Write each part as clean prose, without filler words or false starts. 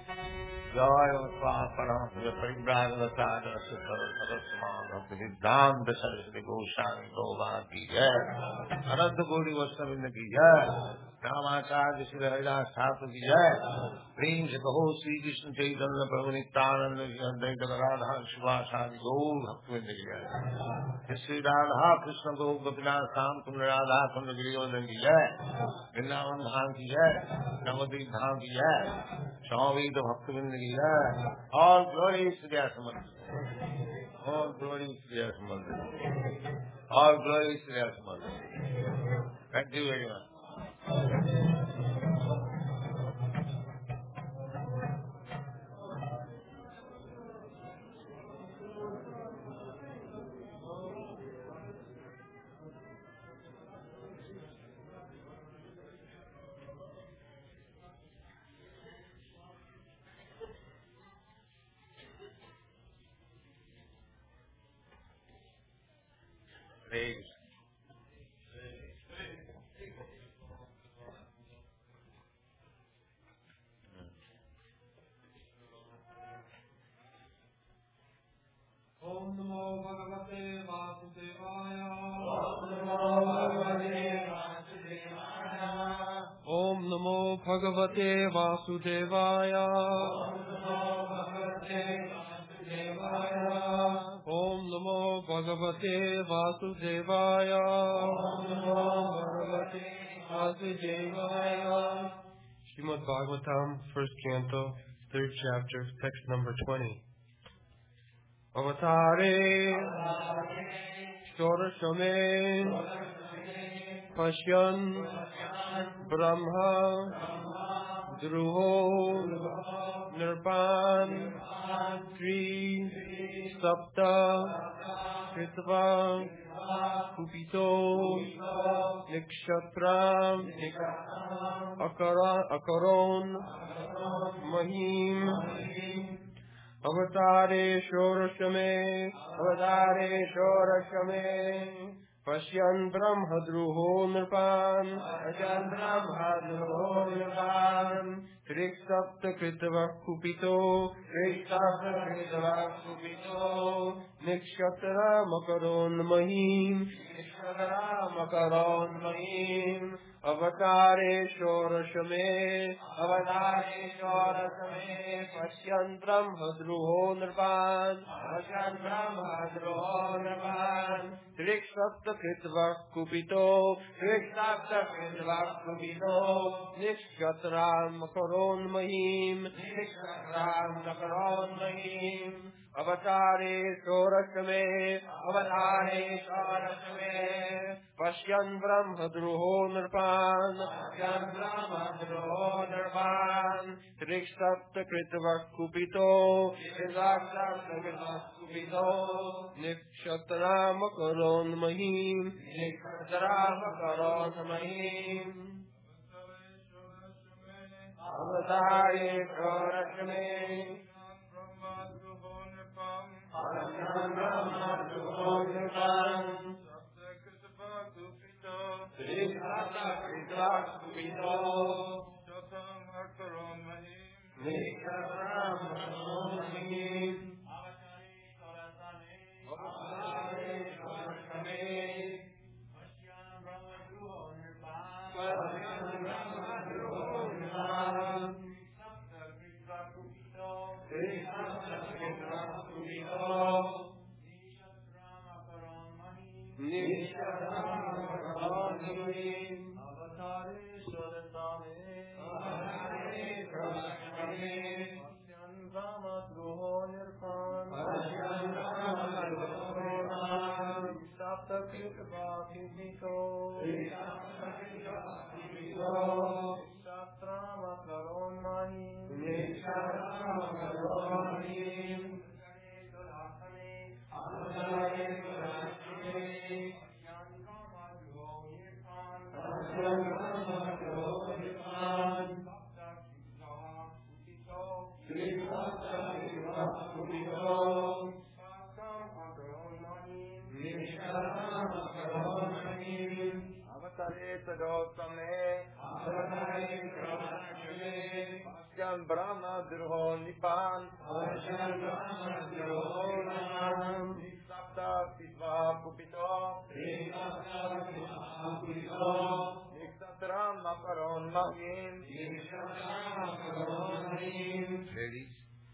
जय परम परिव्राजक सिद्धांत सरस्वती गोस्वामी गोपाल की जय। अनंत कोटि वैष्णव की जय। रामाचार्य श्री हरिदास ठाकुर की जय। प्रेम से कहो श्री कृष्ण चैतन्य प्रभु नित्यानंद अद्वैत राधा शिवासादि गौर भक्तवृंद की जय। श्री राधा कृष्ण गो गोपीनाथ श्याम कुंड राधा कुंड गिरिवर्धन की जय। वृंदावन धाम की जय। नवद्वीप धाम की जय। स्वामी भक्तवृंद की जय। All glory is to the Asmad. All glory is to the Asmad. All glory is to the Asmad. Thank you very much. Praise. Om Namo Bhagavate Vasudevaya. Om Namo Bhagavate Vasudevaya. Om Namo Bhagavate Vasudevaya. Srimad Bhagavatam, first canto, third chapter, text number 20. Avatare Shorashame Pashyan Brahma Druho Nirpan Tri Sapta Kritva Kupito Nikshatra Akaron Mahim Avatare Shorashame Pashyan Brahmadruho Nirpan Triksapta Kritava Kupito Nikshatra Makaron Mahim Avatare Shorashame Pashyan Brahmadruho Nirpan Triksapta Kritva Kupito Nikshatra Makaron Mahim Avatare Shorashame Pashyan Brahmadruho Nirpan Triksapta Kritva Kupito Nikshatra Makaron Mahim Avatare Shorashame Avatare Sadosame Asyan Brahma Durho Nipan Niksapta Pitva Kupito Niksatram Makaron Mahim. Ladies.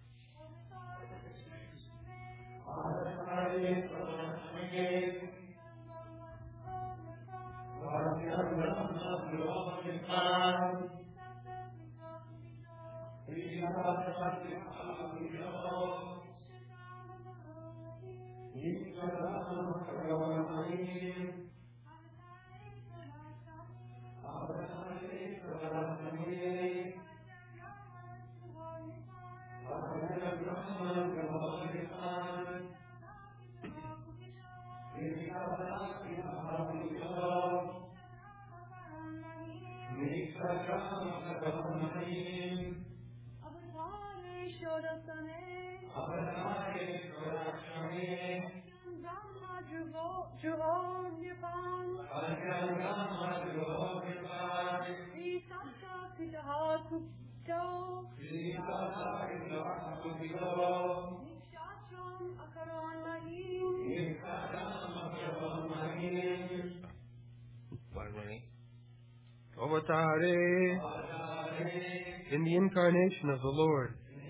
Avatare in the incarnation of the Lord.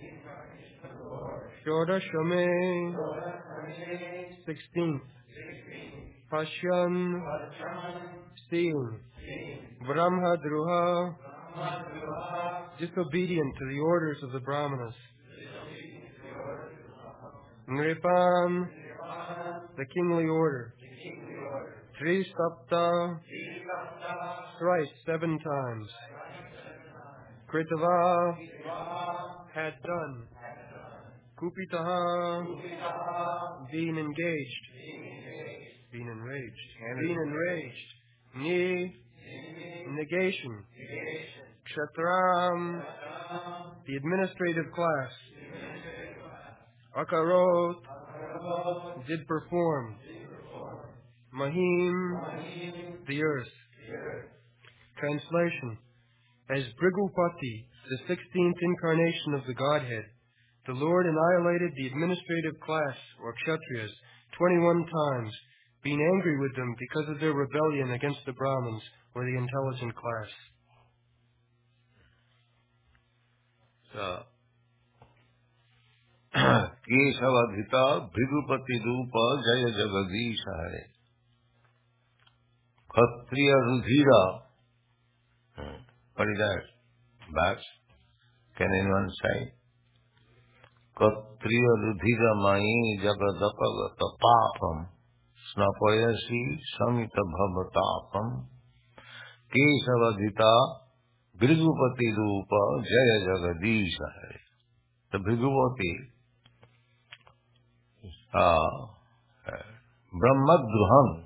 Shodashame 16th. Pashyan seeing. Brahmadruha disobedient to the orders of the Brahmanas. Nripan the kingly order. Trisapta thrice 7 times. Kritava had done. Kupitaha being engaged. Being enraged. Being enraged. Ni negation. Kshatram the administrative class. Akarot did perform. Mahim the earth. Translation. As Bhrigupati, the 16th incarnation of the Godhead, the Lord annihilated the administrative class, or Kshatriyas, 21 times, being angry with them because of their rebellion against the Brahmins, or the intelligent class. So, Keshavadhita Bhrigupati Rupa Jaya Jagadisha Hare. Kshatriya Rudhira. What is that? Bats? Can anyone say? Kshatriya Rudhira Mai Jagadapagata Papam Snapayasi Samita Bhavatapam Keshavadhita Bhrigupati Rupa Jaya Jagadisha Hare. The Bhrigupati Brahmadruham,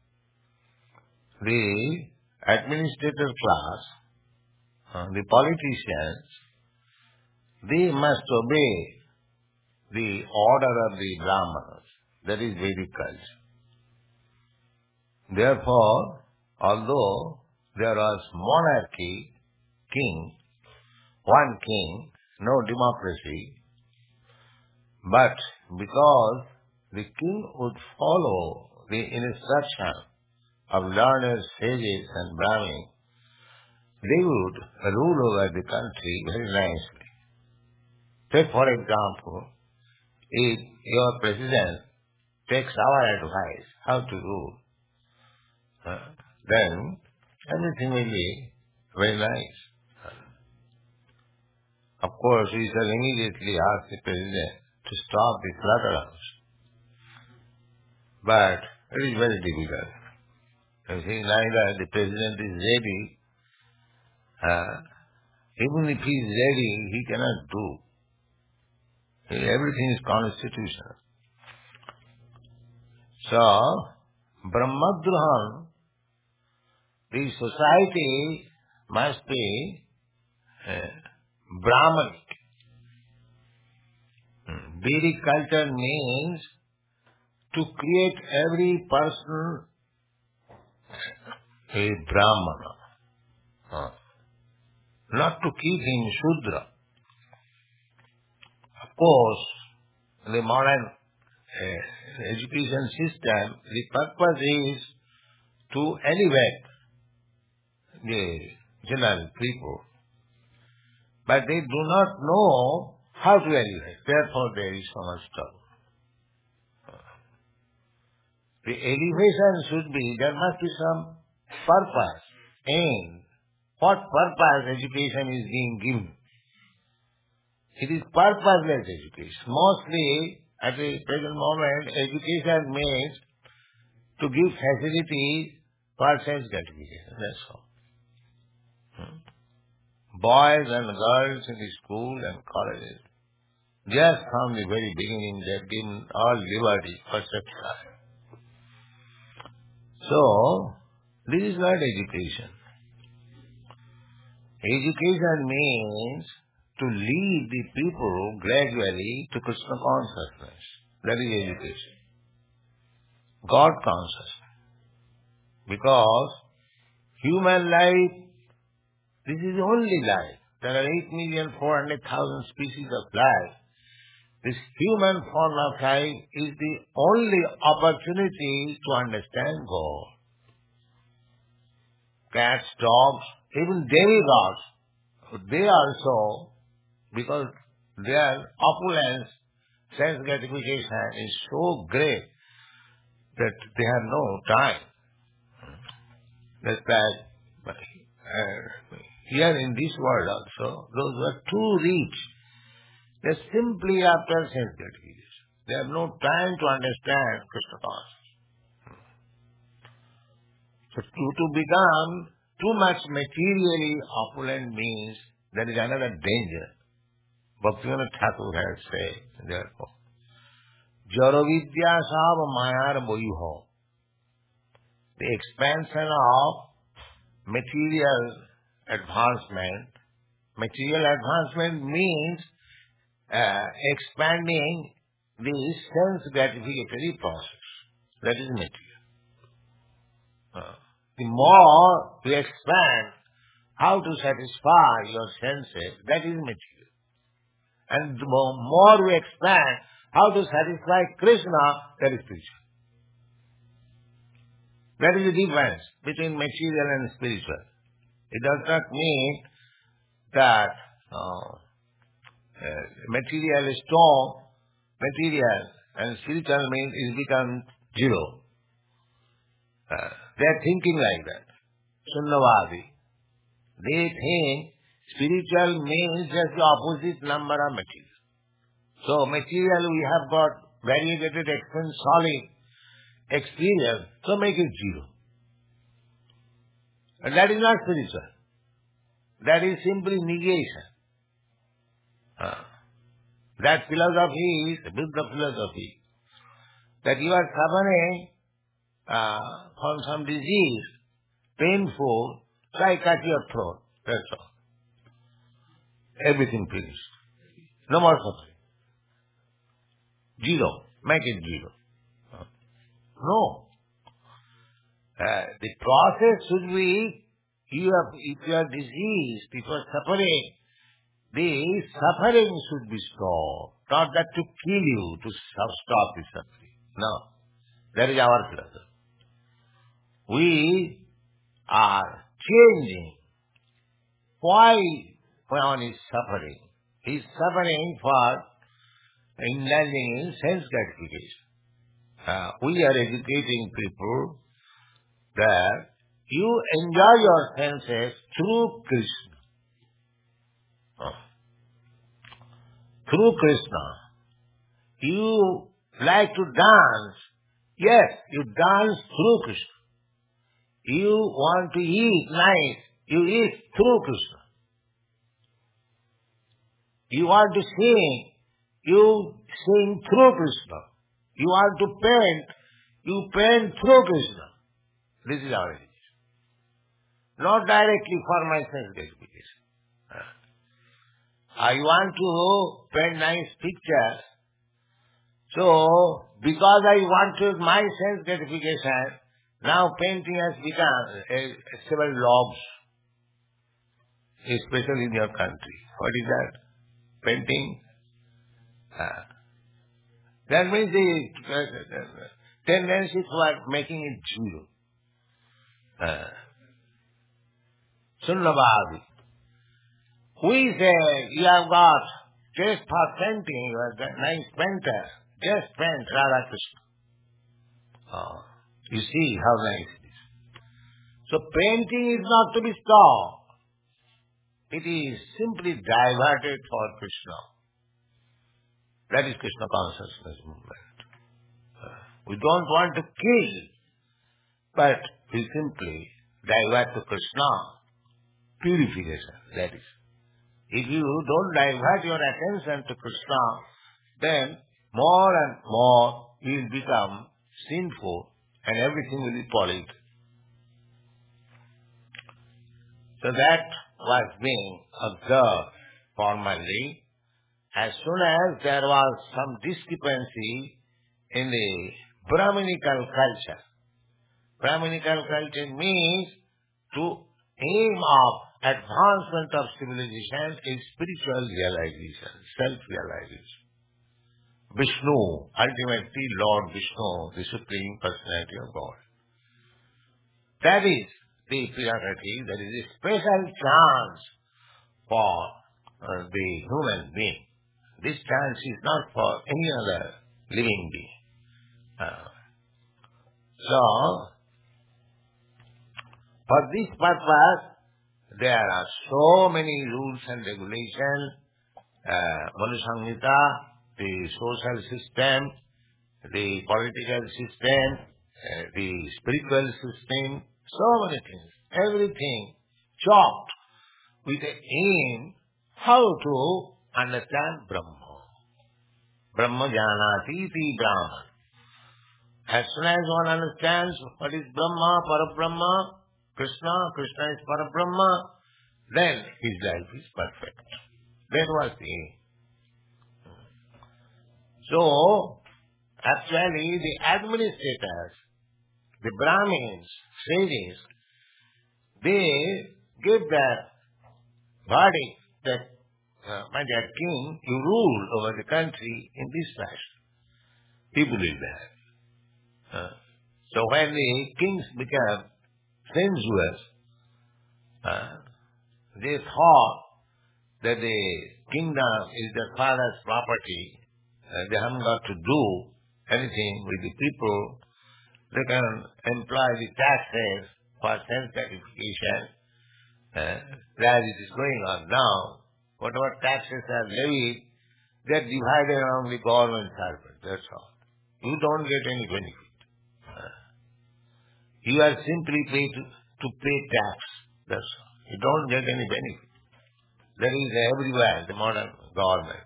the administrator class, the politicians, they must obey the order of the Brahmanas. That is Vedic culture. Therefore, although there was monarchy, king, one king, no democracy, but because the king would follow the instruction of learned sages and Brahmins, they would rule over the country very nicely. Take for example, if your president takes our advice how to rule, then everything will be very nice. Of course, we shall immediately ask the president to stop the slaughterhouse. But it is very difficult. You see, neither the president is ready. Even if he is ready, he cannot do. Everything is constitutional. So, Brahmadruham, the society must be Brahmanic. Vedic culture means to create every person a Brahmana, not to keep him Shudra. Of course, in the modern education system, the purpose is to elevate the general people. But they do not know how to elevate. Therefore, there is so much trouble. The elevation should be, there must be some purpose, aim. What purpose education is being given? It is purposeless education. Mostly, at the present moment, education means to give facilities for sense gratification. That's all. Boys and girls in the school and colleges, just from the very beginning, they are given all liberty for such life. So, this is not education. Education means to lead the people gradually to Krishna consciousness. That is education. God consciousness. Because human life, this is the only life. There are 8,400,000 species of life. This human form of life is the only opportunity to understand God. Cats, dogs, even demigods, they also, because their opulence, sense gratification is so great that they have no time. That's why here in this world also, those who are too rich, they are simply after sense gratification. They have no time to understand Krishna consciousness. So to become too much materially opulent means there is another danger. Bhaktivinoda Thakur has said, therefore, Jaro vidya sab mayar boyuho. The expansion of material advancement. Material advancement means expanding the sense gratificatory process. That is material. The more you expand how to satisfy your senses, that is material. And the more we expand how to satisfy Krishna, that is spiritual. That is the difference between material and spiritual. It does not mean that material is strong, material and spiritual means it becomes zero. They are thinking like that. Sunnavadi. They think spiritual means just the opposite number of material. So material we have got variegated experience, solid experience, so make it zero. And that is not spiritual. That is simply negation. That philosophy is Buddha philosophy. That you are suffering from some disease, painful, so I cut your throat. That's all. Everything finished. No more suffering. Zero. Make it zero. No. The process should be, if you are diseased, if you are suffering, the suffering should be stopped. Not that to kill you, to stop the suffering. No. That is our philosophy. We are changing. Why one is suffering? He is suffering for indulging in sense gratification. We are educating people that you enjoy your senses through Krishna. Through Krishna. You like to dance. Yes, you dance through Krishna. You want to eat nice. You eat through Krishna. You want to sing. You sing through Krishna. You want to paint. You paint through Krishna. This is our education. Not directly for my sense gratification. I want to paint nice pictures. So, because I want to my sense gratification, Now painting has become several laws, especially in your country. What is that? Painting? That means the tendency toward making it zero. Sunnavadi. We say, you have got taste for painting, you are a nice painter. Just paint Radha Krishna. You see how nice it is. So painting is not to be stopped. It is simply diverted for Krishna. That is Krishna consciousness movement. We don't want to kill, but we simply divert to Krishna. Purification, that is. If you don't divert your attention to Krishna, then more and more you will become sinful and everything will be polluted. So that was being observed formally. As soon as there was some discrepancy in the Brahminical culture. Brahminical culture means to aim of advancement of civilization is spiritual realization, self-realization. Vishnu, ultimately Lord Vishnu, the Supreme Personality of God. That is the prerogative, that is a special chance for the human being. This chance is not for any other living being. So, for this purpose, there are so many rules and regulations, Manu Samhita, the social system, the political system, the spiritual system, so many things, everything chopped with the aim how to understand Brahma. Brahma janati iti Brahman. As soon as one understands what is Brahma, Parabrahma, Krishna, Krishna is Parabrahma, then his life is perfect. That was the aim. So, actually the administrators, the Brahmins, sages, they give that verdict that, my dear king, you rule over the country in this fashion. People will bear. So when the kings became sensuous, they thought that the kingdom is their father's property. They haven't got to do anything with the people. They can employ the taxes for sense gratification. As it is going on now, whatever taxes are levied, they are divided among the government servants. That's all. You don't get any benefit. You are simply paid to pay tax. That's all. You don't get any benefit. That is everywhere, the modern government.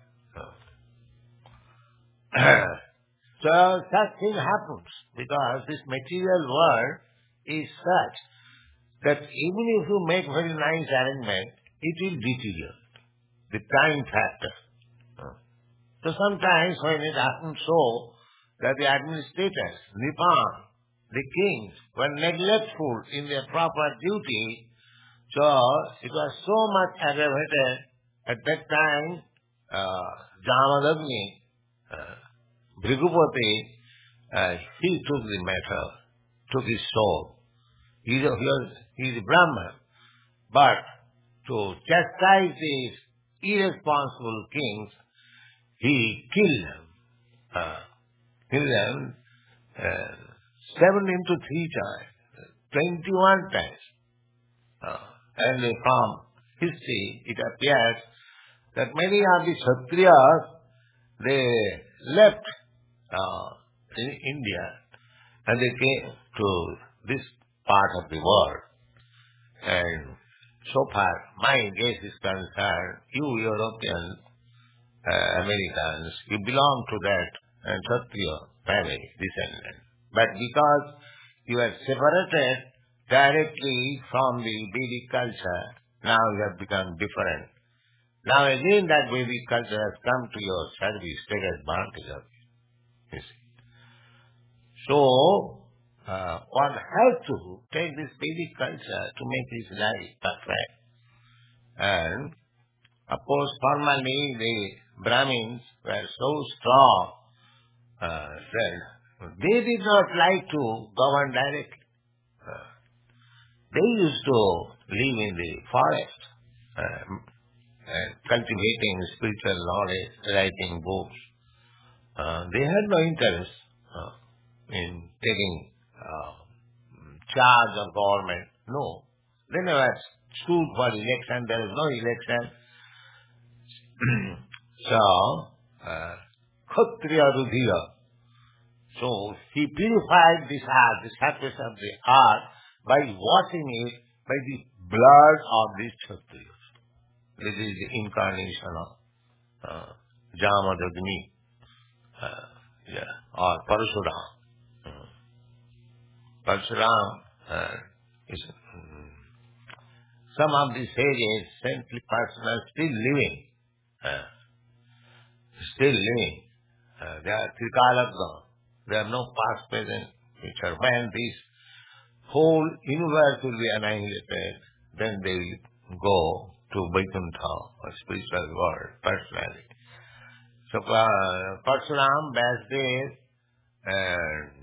So such thing happens because this material world is such that even if you make very nice arrangement, it will deteriorate. The time factor. So sometimes when it happens so that the administrators, Nipan, the kings, were neglectful in their proper duty, so it was so much aggravated at that time, Jamadagni, Bhrigupati, he took the matter, took his soul. He is a Brahman, but to chastise these irresponsible kings, he killed them 73 times, 21 times. And from history, it appears that many of the Kshatriyas, they left in India and they came to this part of the world. And so far, my guess is concerned, you Europeans, Americans, you belong to that Kshatriya family, descendant. But because you are separated directly from the Vedic culture, now you have become different. Now again that Vedic culture has come to your service, take advantage of it. You see. So, one has to take this Vedic culture to make his life perfect. And of course, formerly the Brahmins were so strong that they did not like to govern directly. They used to live in the forest, and cultivating spiritual knowledge, writing books. They had no interest in taking charge of government. No. They never stood for election. There is no election. So, Kshatriya Rudhira. So, he purified this earth, the surface of the earth, by washing it by the blood of these Kshatriyas. This is the incarnation of Jamadagni, or Parashuram. Parashuram is some of the sages, saintly persons, still living. They are Trikalagna. They have no past, present, future. When this whole universe will be annihilated, then they will go to Vaikuntha, or spiritual world, personally. So, Parshuram, Vyasdev, and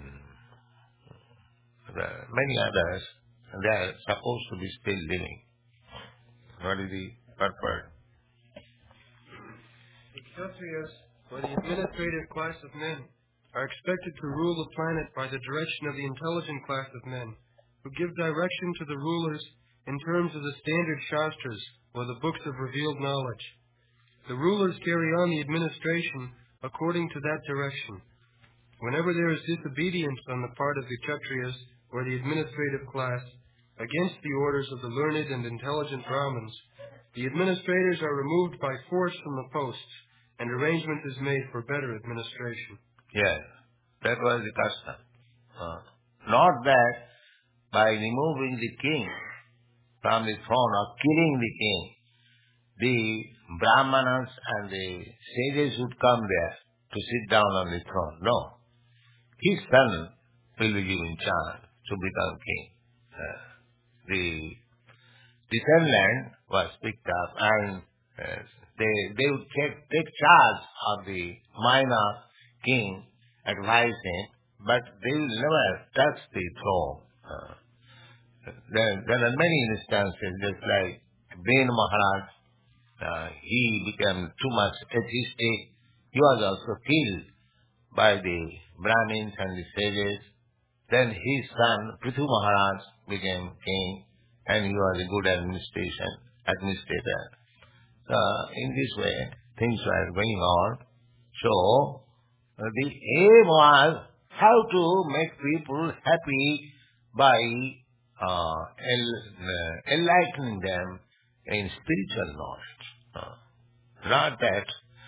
many others, they are supposed to be still living. What is the purpose? The Kshatriyas, or the administrative class of men, are expected to rule the planet by the direction of the intelligent class of men, who give direction to the rulers in terms of the standard Shastras, or the books of revealed knowledge. The rulers carry on the administration according to that direction. Whenever there is disobedience on the part of the Kshatriyas, or the administrative class, against the orders of the learned and intelligent Brahmins, the administrators are removed by force from the posts, and arrangement is made for better administration. Yes, that was the custom. Not that by removing the king from the throne or killing the king, the Brahmanas and the sages would come there to sit down on the throne. No. His son will be given chance to become king. The descendant was picked up, and they would take charge of the minor king, advise him, but they will never touch the throne. There are many instances, just like Ben Maharaj, he became too much atheistic. He was also killed by the Brahmins and the sages. Then his son, Prithu Maharaj, became king, and he was a good administrator. So, in this way, things were going on. So, the aim was how to make people happy by enlightening them in spiritual knowledge. Not that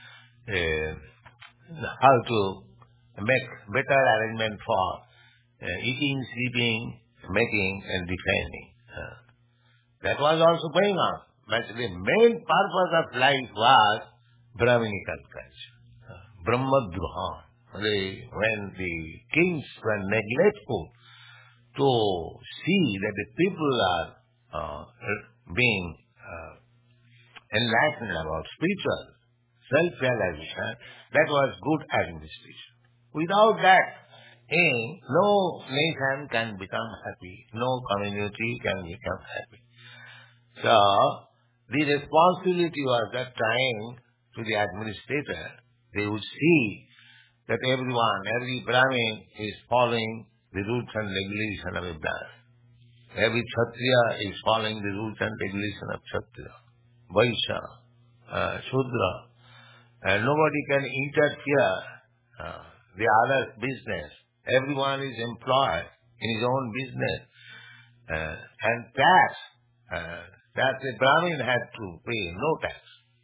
how to make better arrangement for eating, sleeping, making, and defending. That was also going on. But the main purpose of life was Brahminical culture. Brahmadruha. When the kings were neglectful to see that the people are being enlightened about spiritual self-realization, that was good administration. Without that aim, no nation can become happy, no community can become happy. So, the responsibility was that time to the administrator. They would see that every Brahmin is following the rules and regulation of a Brahmin. Every Kshatriya is following the rules and regulation of Kshatriya. Vaishya, Shudra. And nobody can interfere the other's business. Everyone is employed in his own business. And tax, that the Brahmin had to pay, no tax.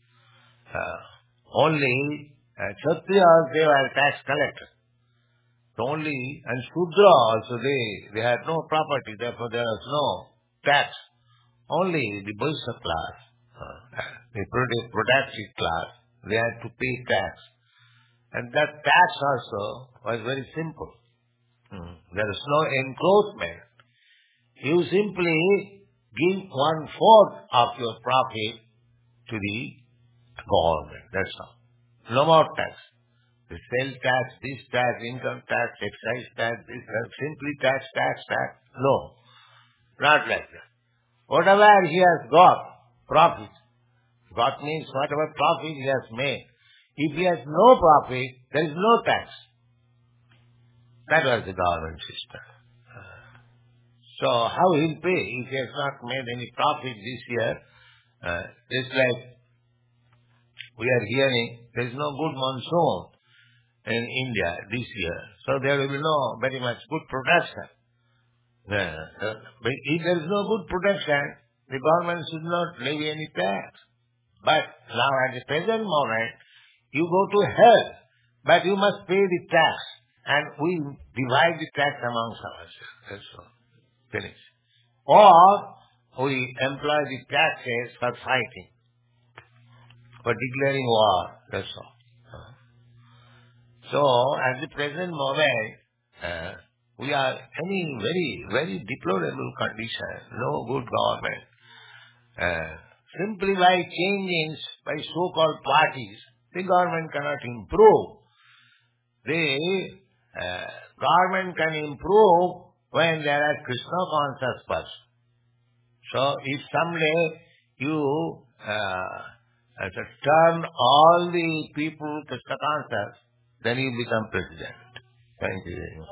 Only Kshatriyas, they were tax collectors. And Shudra also, they had no property, therefore there was no tax. Only the Vaishya class, the productive class, they had to pay tax. And that tax also was very simple. There is no encroachment. You simply give 1/4 of your profit to the government. That's all. No more tax. The sales tax, this tax, income tax, excise tax, this tax, simply tax. No, not like that. Whatever he has got, profit. Got means whatever profit he has made. If he has no profit, there is no tax. That was the government system. So how he'll pay if he has not made any profit this year? It's like we are hearing there is no good monsoon in India this year. So there will be no very much good production. But if there is no good production, the government should not levy any tax. But now at the present moment, you go to hell, but you must pay the tax. And we divide the tax amongst ourselves. That's all. Finish. Or we employ the taxes for fighting, for declaring war. That's all. So at the present moment, we are in a very, very deplorable condition. No good government. Simply by changing by so-called parties, the government cannot improve. The government can improve when there are Krishna conscious persons. So if someday you turn all the people Krishna conscious, then you become president. Thank you very much.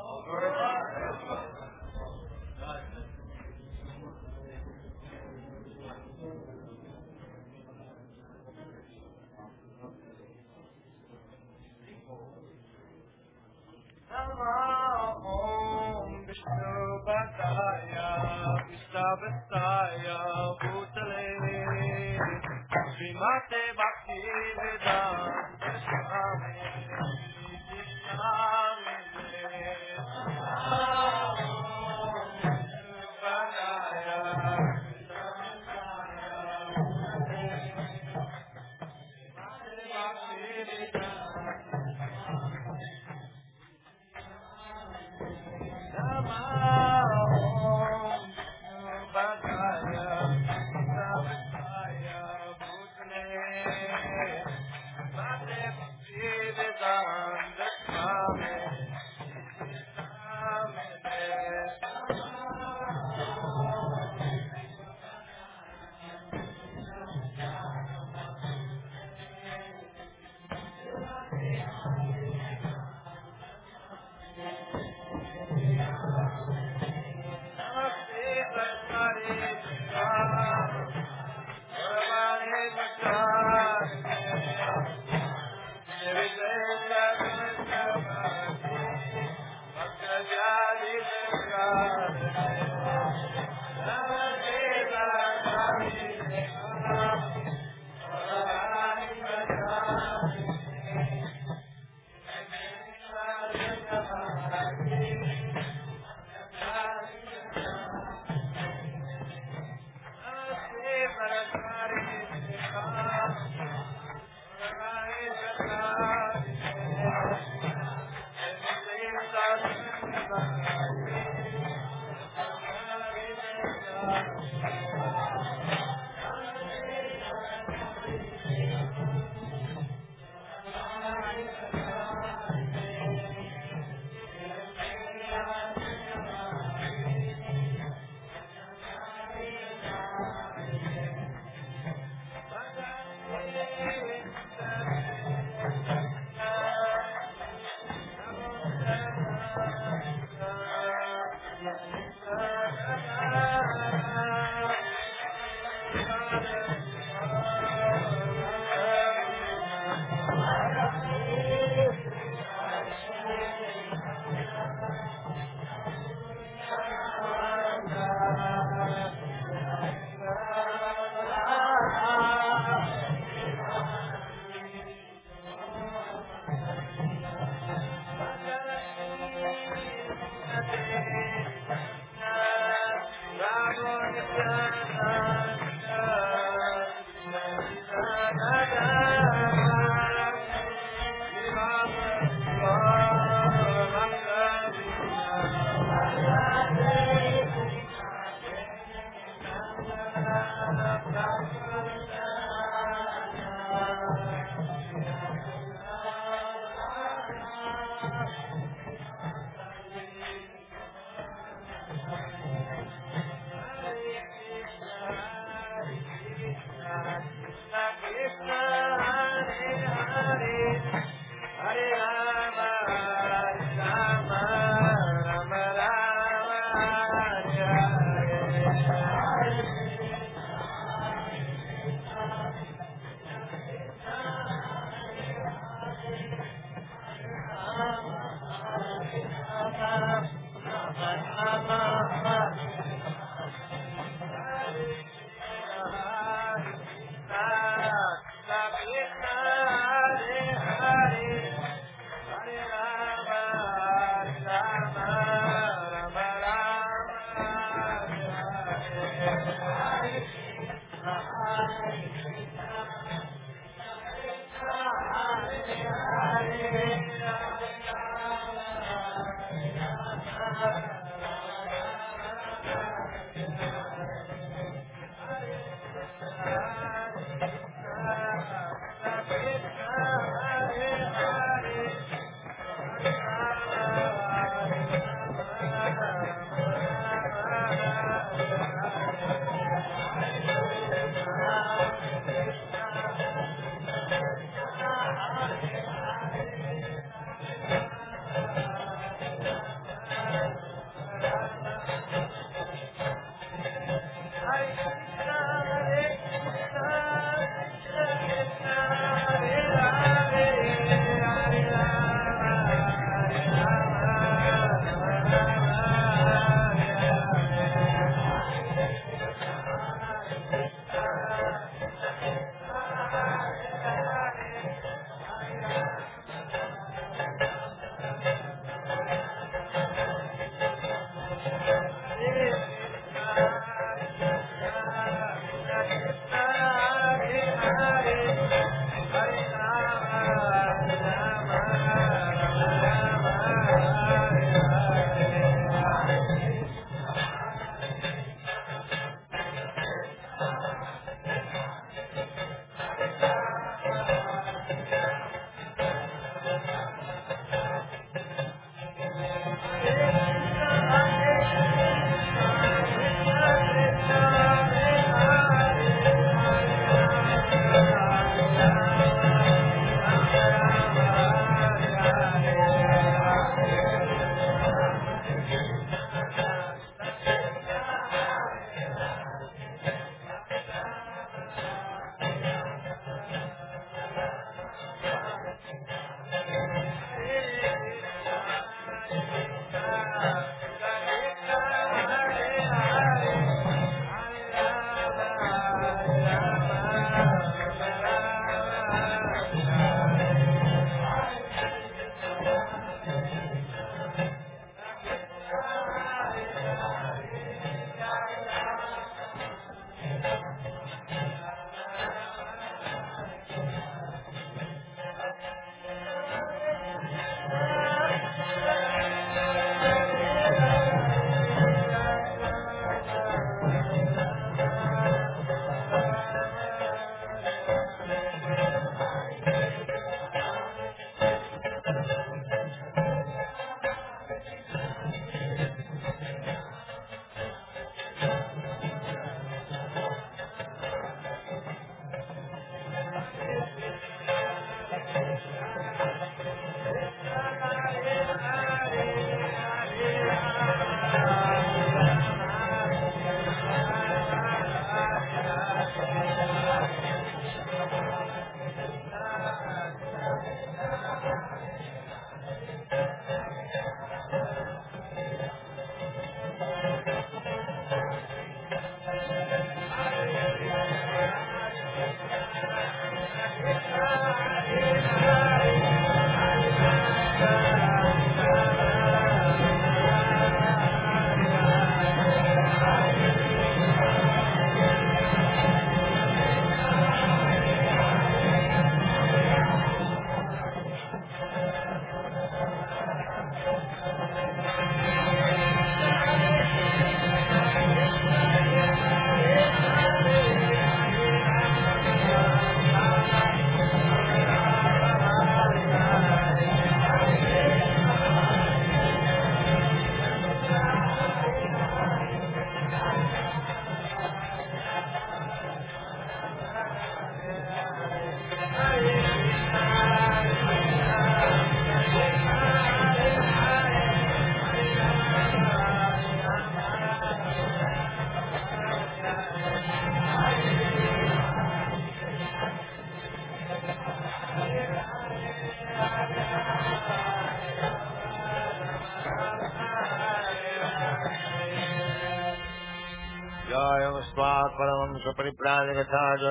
परमं परिप्राजकथा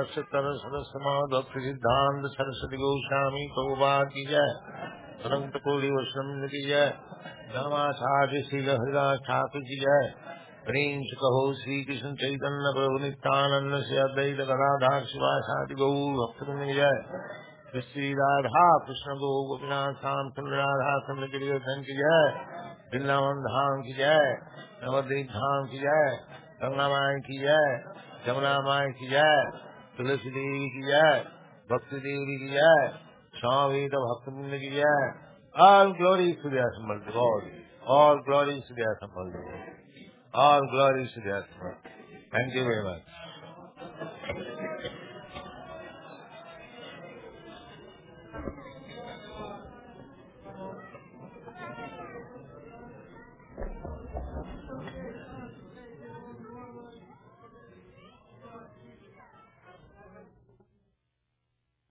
सिद्धांत सरस्वती गोस्वामी प्रभुपाद की जय। अनंत कोटि वैष्णव की जय। नमाचार्य श्री हरिदास ठाकुर की जय। प्रेम से कहो श्री कृष्ण चैतन्य प्रभु नित्यानंद से अद्वैत गदाधर शिवासादि गौर भक्तवृंद की जय। श्री राधा कृष्ण गो गोपीनाथ श्याम सुंदर राधा कृष्ण गिरिवर्धन की जय। वृंदावन धाम की जय। नवद्वीप धाम की जय। गंगा माई की जय। जमुना माई की जय। तुलसी देवी की जय। भक्ति देवी की जय। स्वामी भक्तवृंद की जय। All glories to the assembled God. All glories to the assembled God. All glories to the assembled. Thank you very much.